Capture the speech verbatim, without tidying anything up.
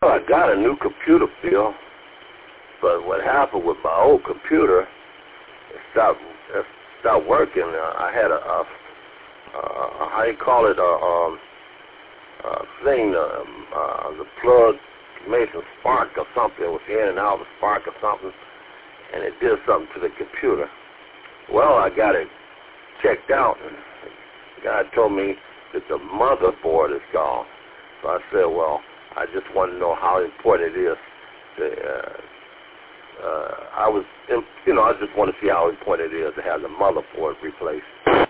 Well, I got a new computer, Bill, but what happened with my old computer, it stopped, it stopped working. Uh, I had a, a, a, how you call it, a, um, a thing, um, uh, the plug made some spark or something. It was in and out of a spark or something, and it did something to the computer. Well, I got it checked out, and the guy told me that the motherboard is gone. So I said, well, I just want to know how important it is. To, uh, uh, I was, you know, I just want to see how important it is to have the motherboard replaced.